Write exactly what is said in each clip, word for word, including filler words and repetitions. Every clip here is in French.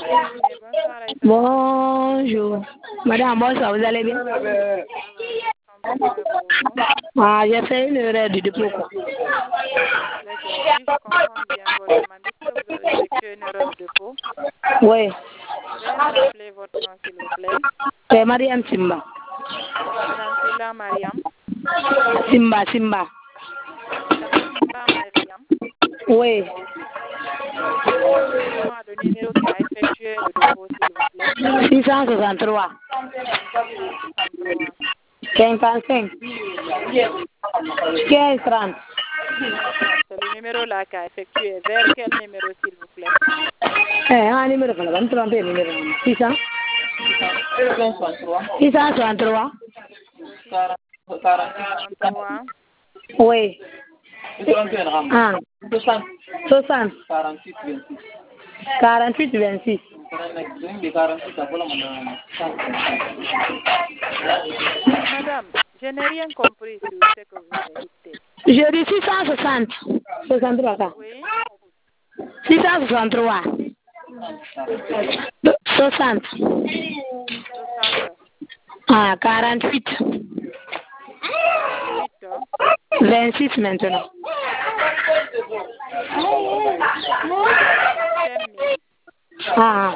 Bonsoir Aïssa. Bonjour. Madame, bonsoir, vous allez bien? Ah, j'ai fait une erreur de dépôt. D'accord, oui, je comprends bien votre demande. Est-ce que vous avez effectué une erreur de dépôt? Oui. Veuillez me rappeler votre nom, s'il vous plaît. C'est Mariam Simba. Madame Silla Mariam. Simba, Simba. Madame Simba Mariam. Oui. Donnez-moi le numéro qui a effectué le dépôt, s'il vous plaît. six cent soixante-trois. cinquante-cinq. quinze trente. C'est le numéro là qui a effectué. Vers quel numéro, s'il vous plaît? Eh, un numéro que va me tromper, numéro. six cents. six cent soixante-trois. quarante-trois. Oui. Ah. soixante. quarante-huit vingt-six. Madame, je n'ai rien compris sur ce que vous avez dicté. Je dis six cent soixante. soixante-trois. Oui. six cent soixante-trois. soixante. soixante. Ah, quarante-huit. huit. vingt-six maintenant. Ah.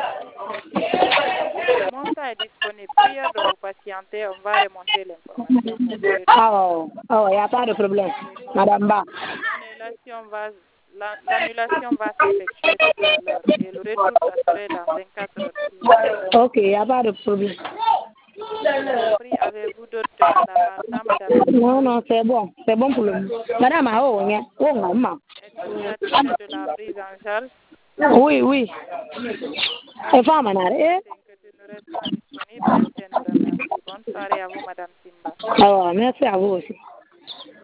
Le montant est disponible. Prière de vous patienter. On va remonter l'information. Oh, oh, il n'y a pas de problème. Madame Ba. L'annulation va, la, l'annulation va s'effectuer tout à l'heure et le retour, ça serait dans vingt-quatre heures. Ok, il n'y a pas de problème. Avez-vous d'autres demandes à part ça, madame? Non, non, c'est bon. C'est bon pour le moment. Madame, oh, oh, oh, maman. Êtes-vous satisfait de la prise en charge? Oui, oui. Et femme, madame. Eh? Disponible. Bonne soirée à vous, madame Simba. Oh, merci à vous aussi.